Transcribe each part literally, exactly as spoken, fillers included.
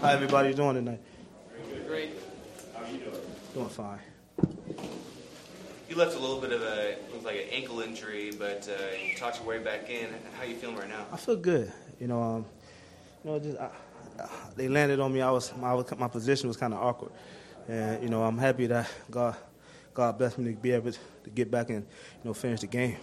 How everybody doing tonight? Great. How are you doing? Doing fine. You left a little bit of a, looks like an ankle injury, but uh, you talked your way back in. How are you feeling right now? I feel good. You know, um, you know, just I, I, they landed on me. I was my my position was kind of awkward, and you know, I'm happy that God God blessed me to be able to get back and you know finish the game.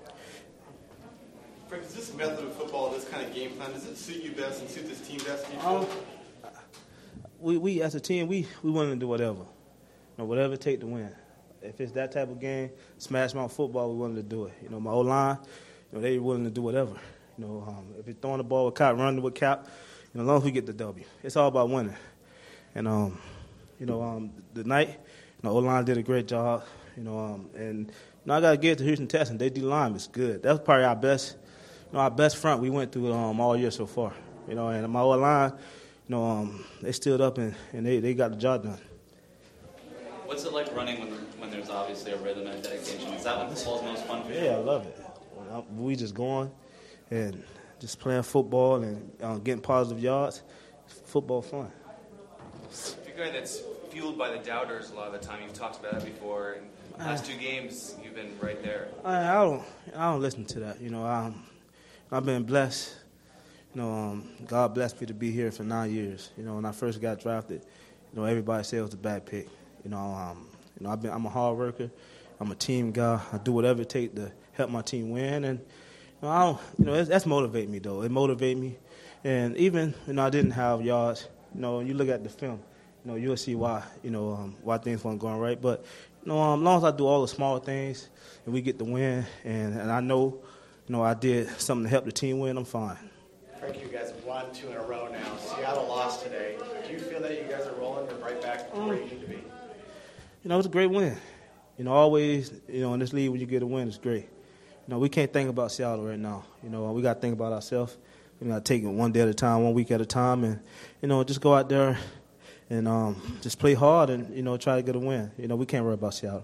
Frank, is this method of football, this kind of game plan, does it suit you best and suit this team best? Do you feel? Um, we we as a team we we willing to do whatever, you know, whatever it take to win. If it's that type of game, smash mouth football, we willing to do it. You know, my O-line, you know, they willing to do whatever. You know, um, if it's throwing the ball with Cap, running with Cap, you know, as long as we get the W, it's all about winning. And um, you know, um, the night, you know, O-line did a great job. You know, um, and you know, I gotta give it to Houston Texans. They D-line is good. That's probably our best. You know, our best front we went through um, all year so far. You know, and my O-line, you know, um, they stood up and, and they, they got the job done. What's it like running when when there's obviously a rhythm and a dedication? Is that when football's most fun for you? Yeah, I love it. We just going and just playing football and uh, getting positive yards. Football fun. You're a guy that's fueled by the doubters a lot of the time. You've talked about that before. In the last two games, you've been right there. I, I don't I don't listen to that. You know, I'm, I've been blessed. You know, um, God blessed me to be here for nine years. You know, when I first got drafted, you know, everybody said it was a bad pick. You know, um, you know, I've been, I'm a hard worker. I'm a team guy. I do whatever it takes to help my team win, and you know, I don't, you know, that's, that's motivate me though. It motivate me, and even you know, I didn't have yards. You know, when you look at the film, you know, you'll see why. You know, um, why things weren't going right. But you know, um, as long as I do all the small things and we get the win, and, and I know, you know, I did something to help the team win, I'm fine. Frank, you guys have won two in a row now. Seattle lost today. Do you feel that you guys are rolling? You're right back where you need to be. You know, it's a great win. You know, always, you know, in this league, when you get a win, it's great. You know, we can't think about Seattle right now. You know, we got to think about ourselves. We got to take it one day at a time, one week at a time, and, you know, just go out there and um, just play hard and, you know, try to get a win. You know, we can't worry about Seattle.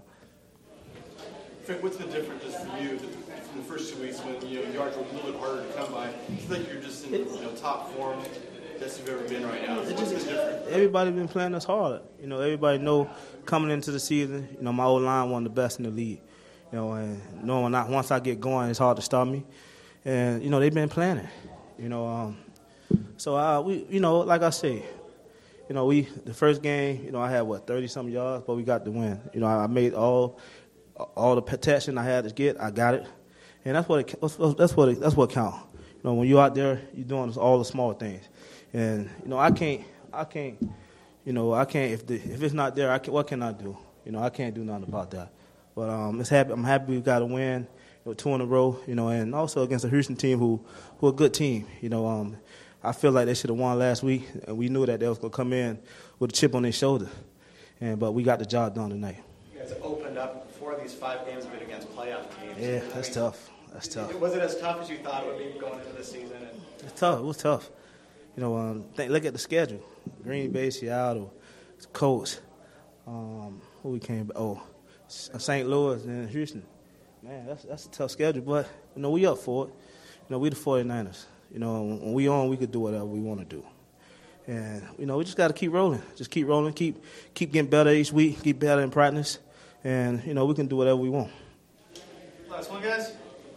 Frank, what's been different just for you from the first two weeks when, you know, yards were a little bit harder to come by? It's like you're just in, you know, top form best you've ever been right now. So what's been different? Everybody been playing us hard. You know, everybody know coming into the season, you know, my O-line one of the best in the league. You know, and knowing I, once I get going, it's hard to stop me. And, you know, they've been planning. You know, um, so, uh, we, you know, like I say, you know, we the first game, you know, I had, what, thirty-something yards, but we got the win. You know, I made all all the protection I had to get, I got it. And that's what it, that's what it, that's what counts. You know, when you're out there, you're doing all the small things. And, you know, I can't, I can't, you know, I can't, if the, if it's not there, I can, what can I do? You know, I can't do nothing about that. But um, it's happy, I'm happy we got a win, you know, two in a row, you know, and also against a Houston team who, who are a good team. You know, um, I feel like they should have won last week, and we knew that they was going to come in with a chip on their shoulder. And But we got the job done tonight. You guys opened up four of these five games have been against playoff teams. Yeah, that's tough. That's tough. Was it as tough as you thought it would be going into the season? And It's tough. It was tough. You know, um, think, look at the schedule. Green Bay, Seattle, Colts, um, who we came, oh, Saint Louis and Houston. Man, that's that's a tough schedule, but, you know, we up for it. You know, we the forty-niners. You know, when we on, we could do whatever we want to do. And, you know, we just got to keep rolling. Just keep rolling, keep keep getting better each week, keep better in practice, and, you know, we can do whatever we want. Last one, guys.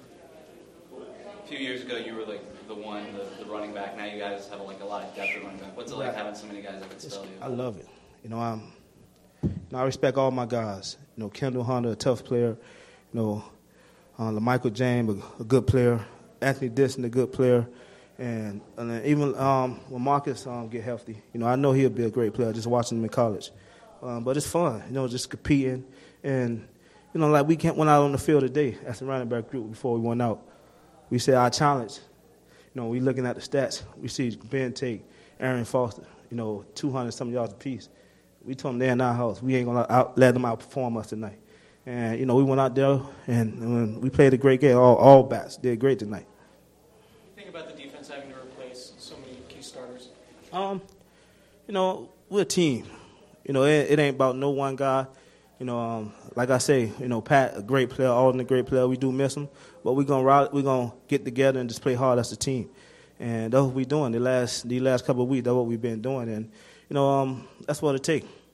A few years ago, you were like the one, the, the running back. Now you guys have like a lot of depth at running back. What's it like having so many guys that can spell you? I love it. You know, I'm. You know, I respect all my guys. You know, Kendall Hunter, a tough player. You know, uh, LaMichael James, a, a good player. Anthony Dixon, a good player. And, and then even um, when Marcus um, get healthy, you know, I know he'll be a great player. Just watching him in college, um, but it's fun. You know, just competing and. You know, like we went out on the field today as the running back group before we went out. We said our challenge, you know, we looking at the stats. We see Ben Tate, Aaron Foster, you know, two hundred some yards apiece. We told them they're in our house. We ain't going to out, let them outperform us tonight. And, you know, we went out there and, and we played a great game. All, all bats did great tonight. What do you think about the defense having to replace so many key starters? Um, you know, we're a team. You know, it, it ain't about no one guy. You know, um, like I say, you know, Pat, a great player, Alden, a great player. We do miss him, but we're gonna we're gonna get together and just play hard as a team. And that's what we're doing the last the last couple of weeks. That's what we've been doing, and you know um, that's what it takes.